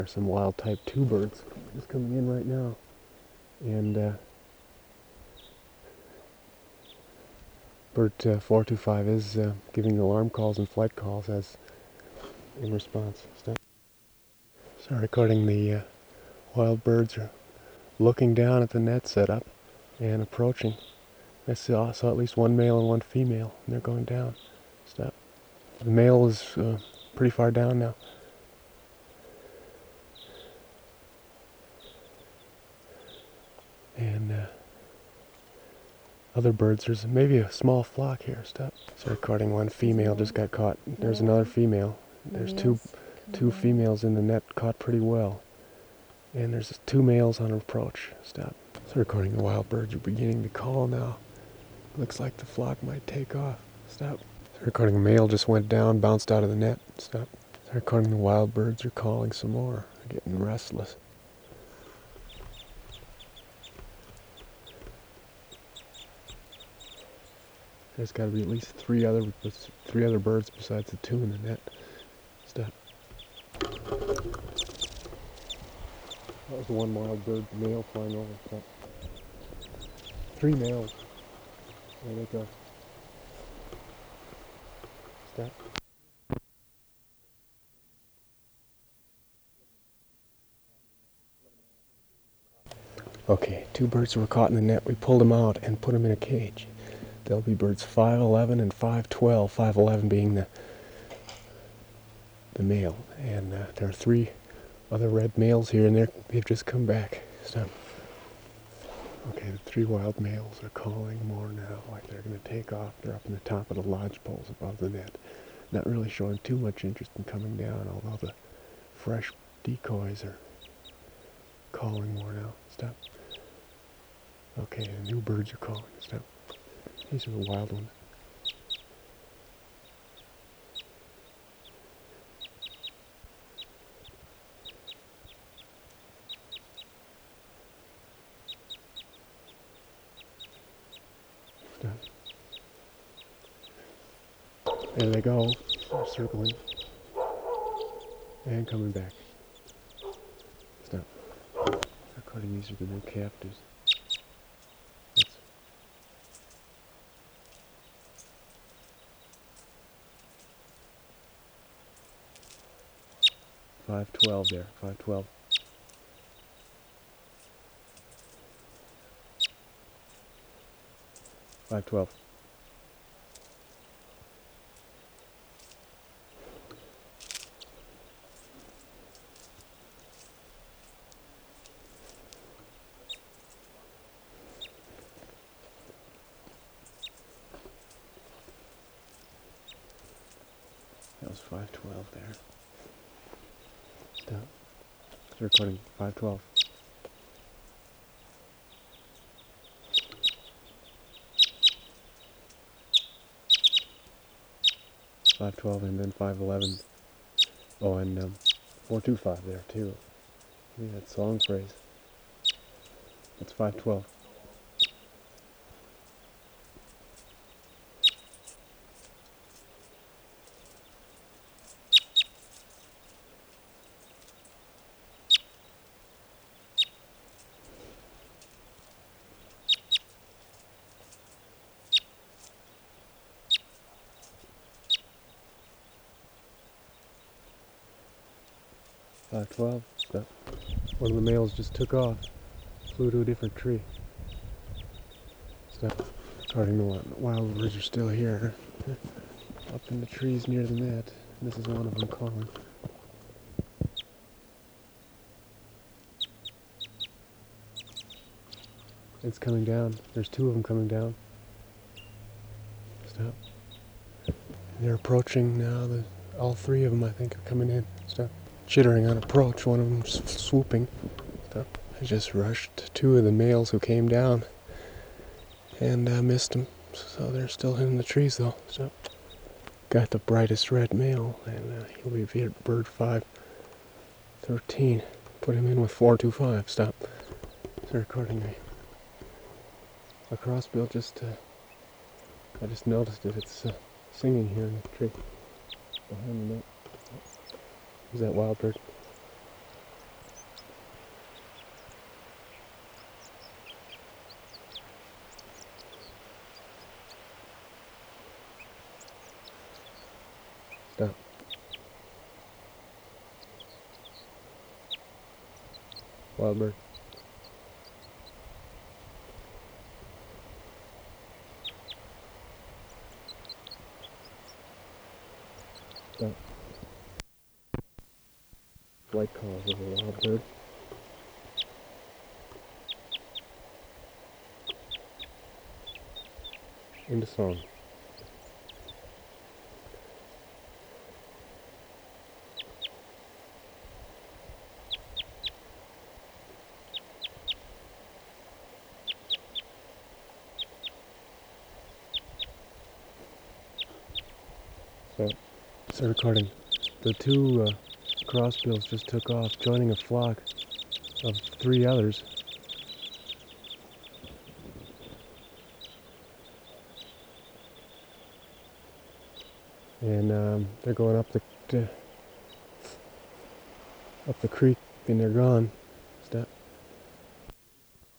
There's some wild type 2 birds just coming in right now. And bird 425 is giving alarm calls and flight calls as in response. So recording the wild birds are looking down at the net setup and approaching. I saw at least one male and one female, and they're going down. Stop. The male is pretty far down now. And other birds, there's maybe a small flock here. Stop. So recording one female just got caught. There's another female. There's two females in the net caught pretty well. And there's 2 males on approach. Stop. So recording the wild birds are beginning to call now. Looks like the flock might take off. Stop. So recording a male just went down, bounced out of the net. Stop. So recording the wild birds are calling some more. They're getting restless. There's got to be at least 3 other birds besides the 2 in the net. Stop. That was the one wild bird male flying over. Stop. 3 males. There they go. Stop. Okay, 2 birds were caught in the net. We pulled them out and put them in a cage. They'll be birds 511 and 512. 511 being the male. And there are 3 other red males here, and they've just come back. Stop. Okay, the 3 wild males are calling more now, like they're going to take off. They're up in the top of the lodge poles above the net. Not really showing too much interest in coming down, although the fresh decoys are calling more now. Stop. Okay, the new birds are calling. Stop. These are the wild ones. Stop. There they go. They're circling. And coming back. Stop. Recording these are the new captives. That's 512 there. 512. 512. That was 512 there. Stop. It's recording 512. 512 and then 511. Oh, and 425 there too. Look at that song phrase. That's 512. Stop. One of the males just took off, flew to a different tree. Stop. Recording the wild birds are still here, up in the trees near the net. This is one of them calling. It's coming down. There's 2 of them coming down. Stop. They're approaching now. All 3 of them, I think, are coming in. Stop. Chittering on approach. One of them's swooping. Stop. I just rushed 2 of the males who came down and missed them. So they're still in the trees though. Stop. Got the brightest red male, and he'll be bird 513. Put him in with 425. Stop. It's recording a crossbill. I just noticed it. It's singing here in the tree behind the net. Is that wild bird? wild bird. That flight calls of a wild bird. Into song. So, start recording. The two crossbills just took off, joining a flock of 3 others. And they're going up the creek, and they're gone.